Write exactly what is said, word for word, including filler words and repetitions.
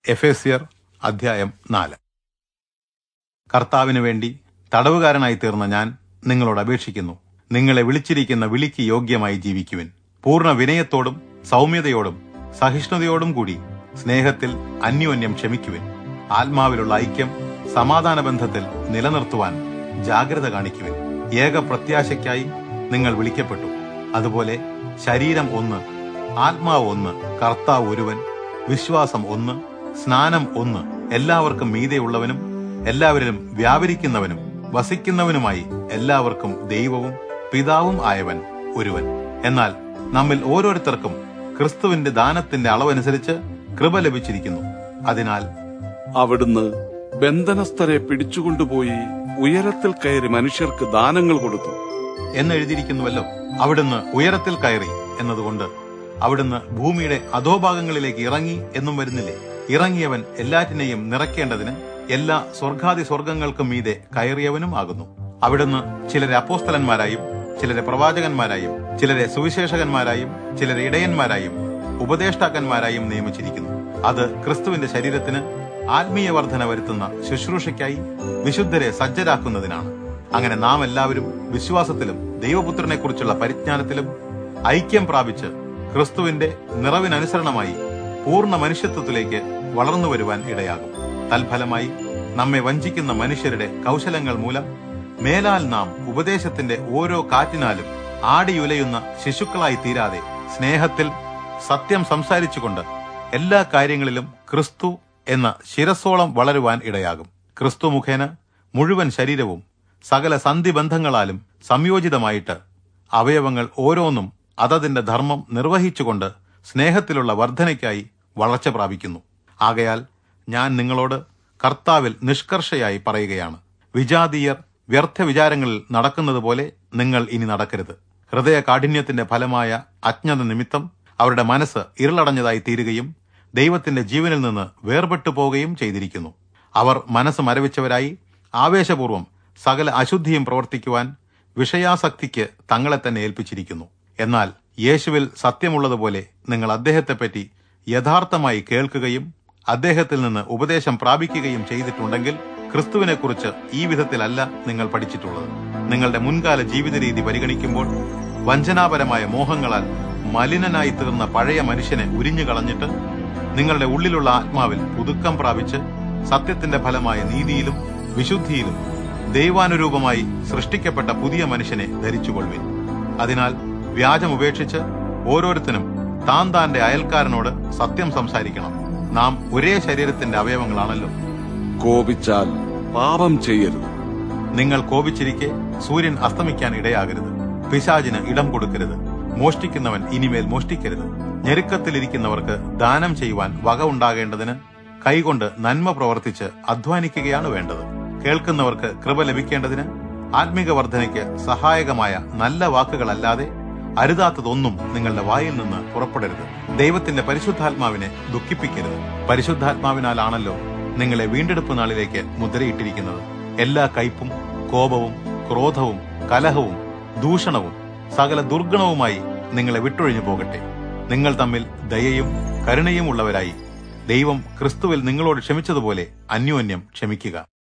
എഫേസ്യർ അധ്യായം നാല്. കർത്താവിനു വേണ്ടി തടവുകാരനായി തീർന്ന ഞാൻ നിങ്ങളോട് അപേക്ഷിക്കുന്നു, നിങ്ങളെ വിളിച്ചിരിക്കുന്ന വിളിക്ക് യോഗ്യമായി ജീവിക്കുവിൻ. പൂർണ്ണ വിനയത്തോടും സൗമ്യതയോടും സഹിഷ്ണുതയോടും കൂടി സ്നേഹത്തിൽ അന്യോന്യം ക്ഷമിക്കുവിൻ. ആത്മാവിലുള്ള ഐക്യം സമാധാന ബന്ധത്തിൽ നിലനിർത്തുവാൻ ജാഗ്രത കാണിക്കുവിൻ. ഏക പ്രത്യാശയ്ക്കായി നിങ്ങൾ വിളിക്കപ്പെട്ടു. അതുപോലെ ശരീരം ഒന്ന്, ആത്മാവ് ഒന്ന്, കർത്താവ് ഒരുവൻ, വിശ്വാസം ഒന്ന്, സ്നാനം ഒന്ന്, എല്ലാവർക്കും മീതെയുള്ളവനും എല്ലാവരിലും വ്യാപരിക്കുന്നവനും വസിക്കുന്നവനുമായി എല്ലാവർക്കും ദൈവവും പിതാവും ആയവൻ ഒരുവൻ. എന്നാൽ നമ്മിൽ ഓരോരുത്തർക്കും ക്രിസ്തുവിന്റെ ദാനത്തിന്റെ അളവനുസരിച്ച് കൃപ ലഭിച്ചിരിക്കുന്നു. അതിനാൽ അവിടുന്ന് ബന്ധനസ്ഥരെ പിടിച്ചുകൊണ്ടുപോയി ഉയരത്തിൽ കയറി മനുഷ്യർക്ക് ദാനങ്ങൾ കൊടുത്തു എന്നെഴുതിയിരിക്കുന്നുവല്ലോ. അവിടുന്ന് ഉയരത്തിൽ കയറി എന്നതുകൊണ്ട് അവിടുന്ന് ഭൂമിയുടെ അധോഭാഗങ്ങളിലേക്ക് ഇറങ്ങി എന്നും വരുന്നില്ലേ? ഇറങ്ങിയവൻ എല്ലാറ്റിനെയും നിറയ്ക്കേണ്ടതിന് എല്ലാ സ്വർഗാദി സ്വർഗങ്ങൾക്കും മീതെ കയറിയവനും ആകുന്നു. അവിടുന്ന് ചിലരെ അപ്പോസ്തലന്മാരായും ചിലരെ പ്രവാചകന്മാരായും ചിലരെ സുവിശേഷകന്മാരായും ചിലരെ ഇടയന്മാരായും ഉപദേഷ്ടാക്കന്മാരായും നിയമിച്ചിരിക്കുന്നു. അത് ക്രിസ്തുവിന്റെ ശരീരത്തിന് ആത്മീയ വർധന വരുത്തുന്ന ശുശ്രൂഷയ്ക്കായി വിശുദ്ധരെ സജ്ജരാക്കുന്നതിനാണ്. അങ്ങനെ നാം എല്ലാവരും വിശ്വാസത്തിലും ദൈവപുത്രനെ കുറിച്ചുള്ള പരിജ്ഞാനത്തിലും ഐക്യം പ്രാപിച്ച് ക്രിസ്തുവിന്റെ നിറവിനനുസരണമായി പൂർണ്ണ മനുഷ്യത്വത്തിലേക്ക് വളർന്നു വരുവാൻ ഇടയാകും. തൽഫലമായി നമ്മെ വഞ്ചിക്കുന്ന മനുഷ്യരുടെ കൗശലങ്ങൾ മൂലം മേലാൽ നാം ഉപദേശത്തിന്റെ ഓരോ കാറ്റിനാലും ആടിയുലയുന്ന ശിശുക്കളായി തീരാതെ സ്നേഹത്തിൽ സത്യം സംസാരിച്ചുകൊണ്ട് എല്ലാ കാര്യങ്ങളിലും ക്രിസ്തു എന്ന ശിരസ്സോളം വളരുവാൻ ഇടയാകും. ക്രിസ്തു മുഖേന മുഴുവൻ ശരീരവും സകല സന്ധിബന്ധങ്ങളാലും സംയോജിതമായിട്ട് അവയവങ്ങൾ ഓരോന്നും അതതിന്റെ ധർമ്മം നിർവഹിച്ചുകൊണ്ട് സ്നേഹത്തിലുള്ള വർധനയ്ക്കായി വളർച്ച പ്രാപിക്കുന്നു. ആകയാൽ ഞാൻ നിങ്ങളോട് കർത്താവിൽ നിഷ്കർഷയായി പറയുകയാണ്, വിജാതീയർ വ്യർത്ഥ വിചാരങ്ങളിൽ നടക്കുന്നത് പോലെ നിങ്ങൾ ഇനി നടക്കരുത്. ഹൃദയ കാഠിന്യത്തിന്റെ ഫലമായ അജ്ഞത നിമിത്തം അവരുടെ മനസ്സ് ഇരുളടഞ്ഞതായി തീരുകയും ദൈവത്തിന്റെ ജീവനിൽ നിന്ന് വേർപെട്ടു പോവുകയും ചെയ്തിരിക്കുന്നു. അവർ മനസ്സ് മരവിച്ചവരായി ആവേശപൂർവ്വം സകല അശുദ്ധിയും പ്രവർത്തിക്കുവാൻ വിഷയാസക്തിക്ക് തങ്ങളെ തന്നെ ഏൽപ്പിച്ചിരിക്കുന്നു. എന്നാൽ യേശുവിൽ സത്യമുള്ളതുപോലെ നിങ്ങൾ അദ്ദേഹത്തെപ്പറ്റി യഥാർത്ഥമായി കേൾക്കുകയും അദ്ദേഹത്തിൽ നിന്ന് ഉപദേശം പ്രാപിക്കുകയും ചെയ്തിട്ടുണ്ടെങ്കിൽ ക്രിസ്തുവിനെക്കുറിച്ച് ഈ വിധത്തിലല്ല നിങ്ങൾ പഠിച്ചിട്ടുള്ളത്. നിങ്ങളുടെ മുൻകാല ജീവിത രീതി പരിഗണിക്കുമ്പോൾ വഞ്ചനാപരമായ മോഹങ്ങളാൽ മലിനനായി തീർന്ന പഴയ മനുഷ്യനെ ഉരിഞ്ഞു കളഞ്ഞിട്ട് നിങ്ങളുടെ ഉള്ളിലുള്ള ആത്മാവിൽ പുതുക്കം പ്രാപിച്ച് സത്യത്തിന്റെ ഫലമായ നീതിയിലും വിശുദ്ധിയിലും ദൈവാനുരൂപമായി സൃഷ്ടിക്കപ്പെട്ട പുതിയ മനുഷ്യനെ ധരിച്ചുകൊള്ളുവിൻ. അതിനാൽ വ്യാജം ഉപേക്ഷിച്ച് ഓരോരുത്തരും താൻ താന്റെ അയൽക്കാരനോട് സത്യം സംസാരിക്കണം. നാം ഒരേ ശരീരത്തിന്റെ അവയവങ്ങളാണല്ലോ. കോപിച്ചാൽ പാപം ചെയ്യരുത്. നിങ്ങൾ കോപിച്ചിരിക്കെ സൂര്യൻ അസ്തമിക്കാൻ ഇടയാകരുത്. പിശാചിന് ഇടം കൊടുക്കരുത്. മോഷ്ടിക്കുന്നവൻ ഇനിമേൽ മോഷ്ടിക്കരുത്. ഞെരുക്കത്തിലിരിക്കുന്നവർക്ക് ദാനം ചെയ്യുവാൻ വക ഉണ്ടാകേണ്ടതിന് കൈകൊണ്ട് നന്മ പ്രവർത്തിച്ച് അധ്വാനിക്കുകയാണ് വേണ്ടത്. കേൾക്കുന്നവർക്ക് കൃപ ലഭിക്കേണ്ടതിന് ആത്മീക വർധനയ്ക്ക് സഹായകമായ നല്ല വാക്കുകളല്ലാതെ അരുതാത്തതൊന്നും നിങ്ങളുടെ വായിൽ നിന്ന് പുറപ്പെടരുത്. ദൈവത്തിന്റെ പരിശുദ്ധാത്മാവിനെ ദുഃഖിപ്പിക്കരുത്. പരിശുദ്ധാത്മാവിനാലാണല്ലോ നിങ്ങളെ വീണ്ടെടുപ്പ് നാളിലേക്ക് മുദ്രയിട്ടിരിക്കുന്നത്. എല്ലാ കയ്പും കോപവും ക്രോധവും കലഹവും ദൂഷണവും സകല ദുർഗുണവുമായി നിങ്ങളെ വിട്ടൊഴിഞ്ഞു പോകട്ടെ. നിങ്ങൾ തമ്മിൽ ദയയും കരുണയും ഉള്ളവരായി ദൈവം ക്രിസ്തുവിൽ നിങ്ങളോട് ക്ഷമിച്ചതുപോലെ അന്യോന്യം ക്ഷമിക്കുക.